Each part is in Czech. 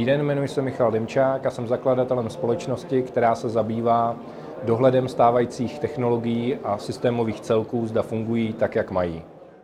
den, jmenuji se Michal Demčák a jsem zakladatelem společnosti, která se zabývá dohledem stávajících technologií a systémových celků, zda fungují tak, jak mají.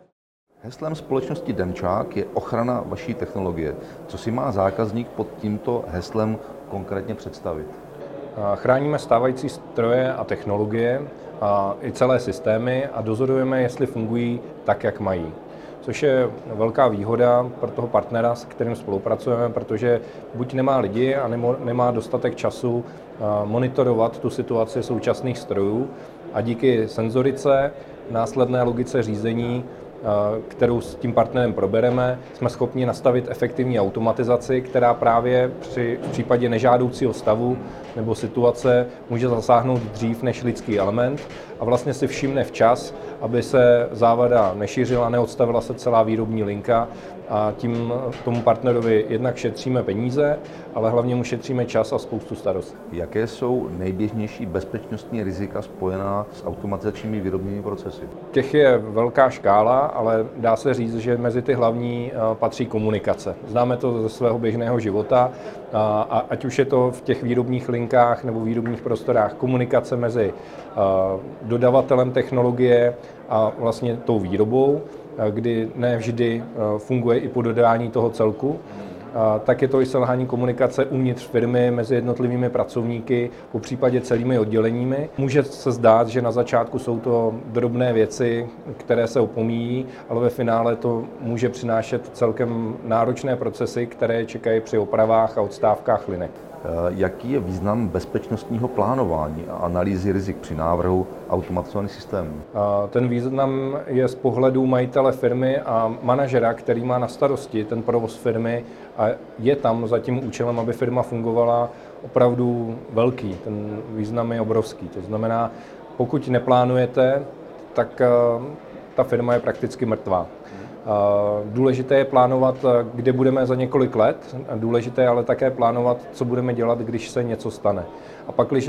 Heslem společnosti Demčák je ochrana vaší technologie. Co si má zákazník pod tímto heslem konkrétně představit? Chráníme stávající stroje a technologie a i celé systémy a dozorujeme, jestli fungují tak, jak mají. Což je velká výhoda pro toho partnera, s kterým spolupracujeme, protože buď nemá lidi a nemá dostatek času monitorovat tu situaci současných strojů a díky senzorice, následné logice řízení, kterou s tím partnerem probereme, jsme schopni nastavit efektivní automatizaci, která právě v případě nežádoucího stavu nebo situace může zasáhnout dřív než lidský element a vlastně si všimne včas, aby se závada nešířila, neodstavila se celá výrobní linka a tím tomu partnerovi jednak šetříme peníze, ale hlavně mu šetříme čas a spoustu starostí. Jaké jsou nejběžnější bezpečnostní rizika spojená s automatizačními výrobními procesy? Těch je velká škála, ale dá se říct, že mezi ty hlavní patří komunikace. Známe to ze svého běžného života, a ať už je to v těch výrobních linkách nebo výrobních prostorách, komunikace mezi dodavatelem technologie a vlastně tou výrobou, kdy ne vždy funguje i po dodání toho celku, tak je to i selhání komunikace uvnitř firmy mezi jednotlivými pracovníky, popřípadě celými odděleními. Může se zdát, že na začátku jsou to drobné věci, které se opomíjí, ale ve finále to může přinášet celkem náročné procesy, které čekají při opravách a odstávkách linek. Jaký je význam bezpečnostního plánování a analýzy rizik při návrhu automatizovaných systémů? Ten význam je z pohledu majitele firmy a manažera, který má na starosti ten provoz firmy a je tam za tím účelem, aby firma fungovala, opravdu velký. Ten význam je obrovský. To znamená, pokud neplánujete, tak ta firma je prakticky mrtvá. Důležité je plánovat, kde budeme za několik let, důležité je ale také plánovat, co budeme dělat, když se něco stane. A pak, když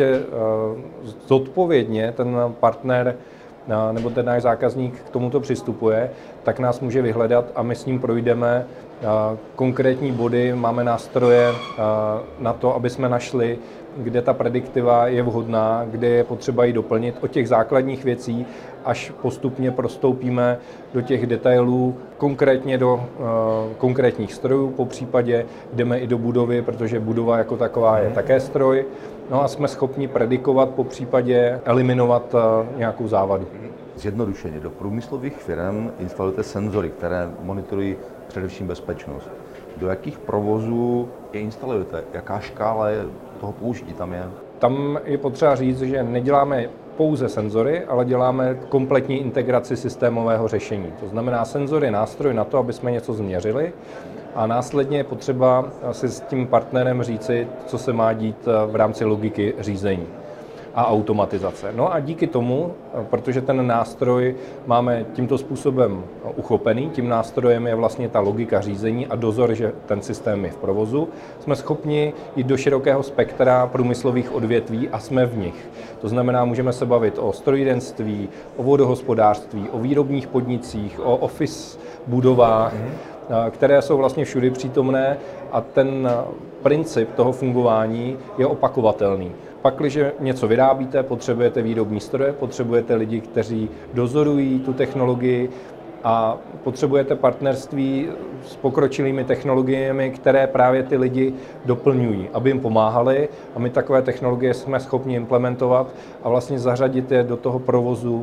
zodpovědně ten partner nebo ten náš zákazník k tomuto přistupuje, tak nás může vyhledat a my s ním projdeme konkrétní body, máme nástroje na to, aby jsme našli, kde ta prediktiva je vhodná, kde je potřeba ji doplnit od těch základních věcí, až postupně prostoupíme do těch detailů, konkrétně do konkrétních strojů, popřípadě jdeme i do budovy, protože budova jako taková je také stroj. No a jsme schopni predikovat, popřípadě eliminovat nějakou závadu. Zjednodušeně, do průmyslových firm instalujete senzory, které monitorují především bezpečnost. Do jakých provozů je instalujete? Jaká škála toho použití tam je? Tam je potřeba říct, že neděláme pouze senzory, ale děláme kompletní integraci systémového řešení. To znamená, senzor je nástroj na to, aby jsme něco změřili a následně je potřeba si s tím partnerem říci, co se má dít v rámci logiky řízení a automatizace. No a díky tomu, protože ten nástroj máme tímto způsobem uchopený, tím nástrojem je vlastně ta logika řízení a dozor, že ten systém je v provozu, jsme schopni jít do širokého spektra průmyslových odvětví a jsme v nich. To znamená, můžeme se bavit o strojírenství, o vodohospodářství, o výrobních podnicích, o office budovách, které jsou vlastně všudy přítomné a ten princip toho fungování je opakovatelný. Pakliže něco vyrábíte, potřebujete výrobní stroje, potřebujete lidi, kteří dozorují tu technologii a potřebujete partnerství s pokročilými technologiemi, které právě ty lidi doplňují, aby jim pomáhali a my takové technologie jsme schopni implementovat a vlastně zařadit je do toho provozu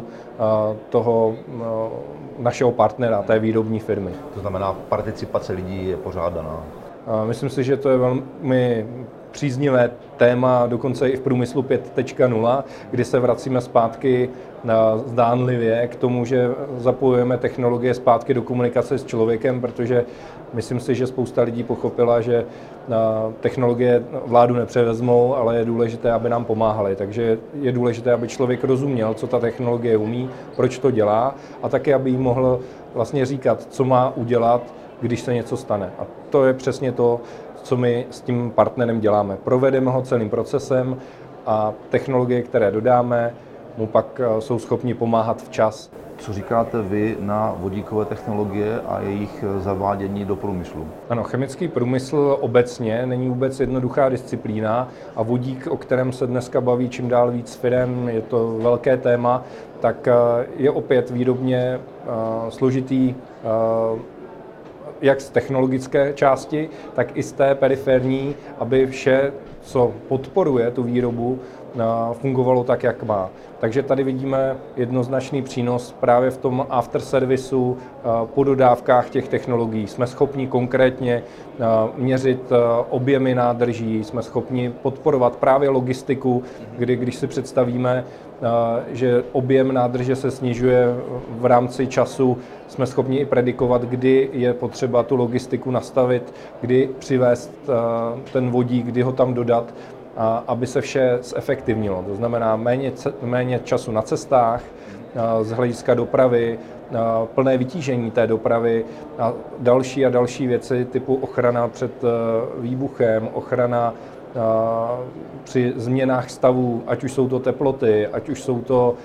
toho našeho partnera, té výrobní firmy. To znamená, participace lidí je pořádaná. Myslím si, že to je velmi příznivé téma, dokonce i v průmyslu 5.0, kdy se vracíme zpátky zdánlivě k tomu, že zapojujeme technologie zpátky do komunikace s člověkem, protože myslím si, že spousta lidí pochopila, že technologie vládu nepřevezmou, ale je důležité, aby nám pomáhaly. Takže je důležité, aby člověk rozuměl, co ta technologie umí, proč to dělá a taky, aby jí mohl vlastně říkat, co má udělat, když se něco stane. A to je přesně to, co my s tím partnerem děláme. Provedeme ho celým procesem a technologie, které dodáme, mu pak jsou schopni pomáhat včas. Co říkáte vy na vodíkové technologie a jejich zavádění do průmyslu? Ano, chemický průmysl obecně není vůbec jednoduchá disciplína a vodík, o kterém se dneska baví čím dál víc firem, je to velké téma, tak je opět výrobně složitý jak z technologické části, tak i z té periferní, aby vše, co podporuje tu výrobu, fungovalo tak, jak má. Takže tady vidíme jednoznačný přínos právě v tom afterservisu, po dodávkách těch technologií. Jsme schopni konkrétně měřit objemy nádrží, jsme schopni podporovat právě logistiku, kdy když si představíme, že objem nádrže se snižuje v rámci času, jsme schopni i predikovat, kdy je potřeba tu logistiku nastavit, kdy přivést ten vodík, kdy ho tam dodat, aby se vše zefektivnilo. To znamená méně času na cestách, z hlediska dopravy, plné vytížení té dopravy a další věci typu ochrana před výbuchem, ochrana při změnách stavů, ať už jsou to teploty, ať už jsou to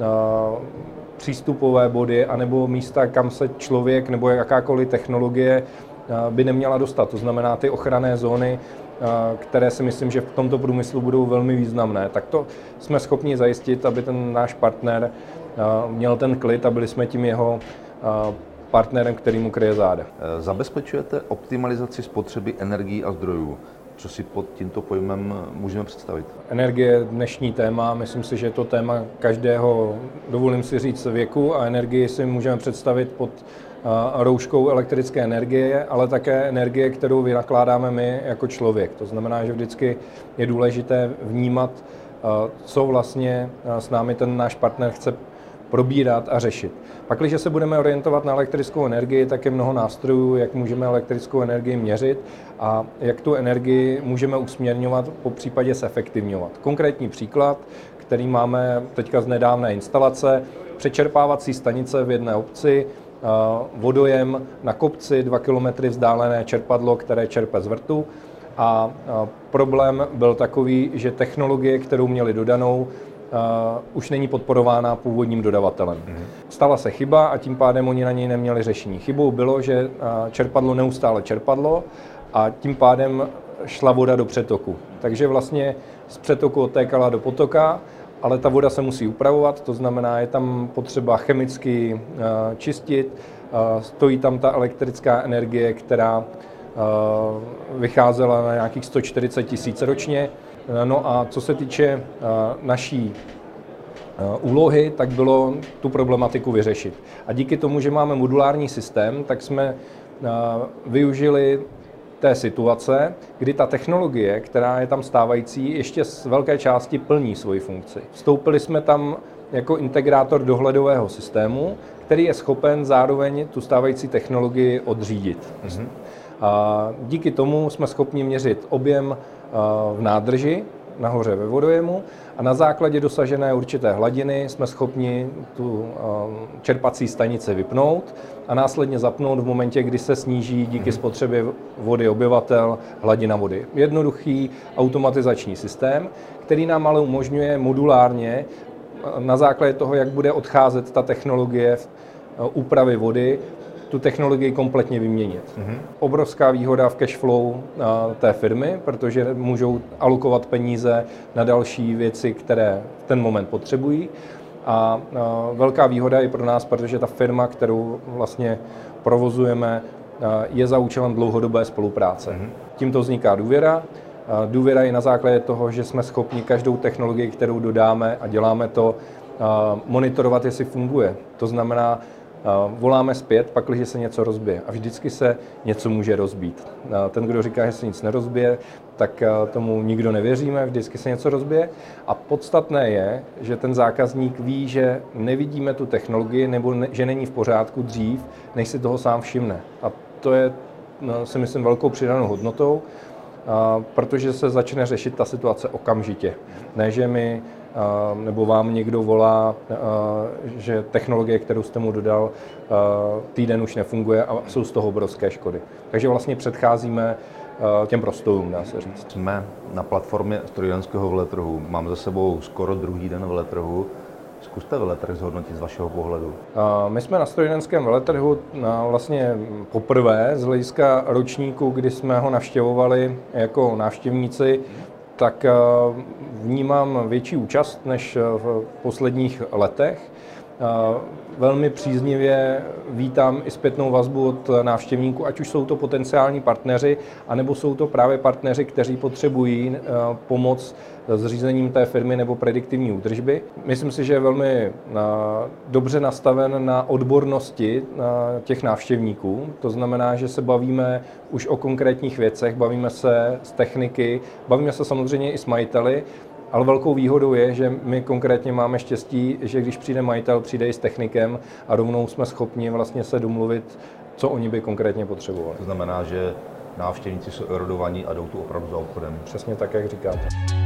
přístupové body, anebo místa, kam se člověk nebo jakákoliv technologie by neměla dostat. To znamená ty ochranné zóny, které si myslím, že v tomto průmyslu budou velmi významné. Tak to jsme schopni zajistit, aby ten náš partner měl ten klid a byli jsme tím jeho partnerem, který mu kryje záda. Zabezpečujete optimalizaci spotřeby energií a zdrojů. Co si pod tímto pojmem můžeme představit? Energie je dnešní téma, myslím si, že je to téma každého, dovolím si říct, věku a energii si můžeme představit pod rouškou elektrické energie, ale také energie, kterou vynakládáme my jako člověk. To znamená, že vždycky je důležité vnímat, co vlastně s námi ten náš partner chce probírat a řešit. Pak, když se budeme orientovat na elektrickou energii, tak je mnoho nástrojů, jak můžeme elektrickou energii měřit a jak tu energii můžeme usměrňovat, popřípadě zefektivňovat. Konkrétní příklad, který máme teďka z nedávné instalace, přečerpávací stanice v jedné obci, vodojem na kopci 2 kilometry vzdálené čerpadlo, které čerpe z vrtu. A problém byl takový, že technologie, kterou měli dodanou, už není podporována původním dodavatelem. Stala se chyba a tím pádem oni na něj neměli řešení. Chybou bylo, že čerpadlo neustále čerpadlo a tím pádem šla voda do přetoku. Takže vlastně z přetoku odtékala do potoka, ale ta voda se musí upravovat, to znamená, je tam potřeba chemicky čistit, stojí tam ta elektrická energie, která vycházela na nějakých 140 000 ročně. No a co se týče naší úlohy, tak bylo tu problematiku vyřešit. A díky tomu, že máme modulární systém, tak jsme využili té situace, kdy ta technologie, která je tam stávající, ještě z velké části plní svoji funkci. Vstoupili jsme tam jako integrátor dohledového systému, který je schopen zároveň tu stávající technologii odřídit. A díky tomu jsme schopni měřit objem v nádrži nahoře ve vodojemu a na základě dosažené určité hladiny jsme schopni tu čerpací stanici vypnout a následně zapnout v momentě, kdy se sníží díky spotřebě vody obyvatel hladina vody. Jednoduchý automatizační systém, který nám ale umožňuje modulárně na základě toho, jak bude odcházet ta technologie úpravy vody, tu technologii kompletně vyměnit. Obrovská výhoda v cash flow té firmy, protože můžou alokovat peníze na další věci, které v ten moment potřebují. A velká výhoda je pro nás, protože ta firma, kterou vlastně provozujeme, je za účelem dlouhodobé spolupráce. Tímto vzniká důvěra. Důvěra je na základě toho, že jsme schopni každou technologii, kterou dodáme a děláme to, monitorovat, jestli funguje. To znamená, voláme zpět, pakliže se něco rozbije. A vždycky se něco může rozbít. Ten, kdo říká, že se nic nerozbije, tak tomu nikdo nevěříme, vždycky se něco rozbije. A podstatné je, že ten zákazník ví, že nevidíme tu technologii nebo že není v pořádku dřív, než si toho sám všimne. A to je, si myslím, velkou přidanou hodnotou, protože se začne řešit ta situace okamžitě. Ne, že my nebo vám někdo volá, že technologie, kterou jste mu dodal, týden už nefunguje a jsou z toho obrovské škody. Takže vlastně předcházíme těm prostojům, dá se říct. Jsme na platformě strojírenského veletrhu. Mám za sebou skoro druhý den veletrhu. Zkuste veletrh zhodnotit z vašeho pohledu. My jsme na strojírenském veletrhu vlastně poprvé z hlediska ročníku, kdy jsme ho navštěvovali jako návštěvníci, tak vnímám větší účast než v posledních letech. Velmi příznivě vítám i zpětnou vazbu od návštěvníků, ať už jsou to potenciální partneři, anebo jsou to právě partneři, kteří potřebují pomoc s řízením té firmy nebo prediktivní údržby. Myslím si, že je velmi dobře nastaven na odbornosti těch návštěvníků. To znamená, že se bavíme už o konkrétních věcech, bavíme se z techniky, bavíme se samozřejmě i s majiteli. Ale velkou výhodou je, že my konkrétně máme štěstí, že když přijde majitel, přijde i s technikem a rovnou jsme schopni vlastně se domluvit, co oni by konkrétně potřebovali. To znamená, že návštěvníci jsou erodovaní a jdou tu opravdu za obchodem. Přesně tak, jak říkáte.